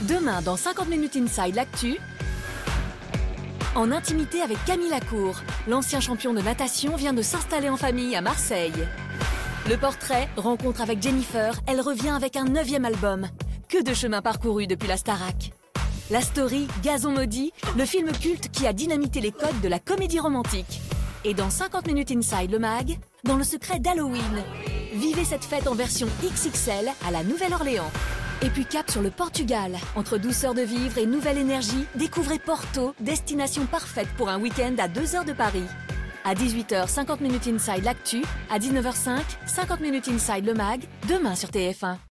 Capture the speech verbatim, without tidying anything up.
Demain, dans cinquante minutes Inside l'actu, en intimité avec Camille Lacour, l'ancien champion de natation vient de s'installer en famille à Marseille. Le portrait, rencontre avec Jennifer, elle revient avec un neuvième album. Que de chemin parcouru depuis la Starac. La story, Gazon maudit, le film culte qui a dynamité les codes de la comédie romantique. Et dans cinquante minutes Inside le mag, dans le secret d'Halloween. Vivez cette fête en version X X L à la Nouvelle-Orléans. Et puis cap sur le Portugal. Entre douceur de vivre et nouvelle énergie, découvrez Porto, destination parfaite pour un week-end à deux heures de Paris. À dix-huit heures, cinquante minutes Inside l'actu. À dix-neuf heures cinq, cinquante minutes Inside le mag, demain sur T F un.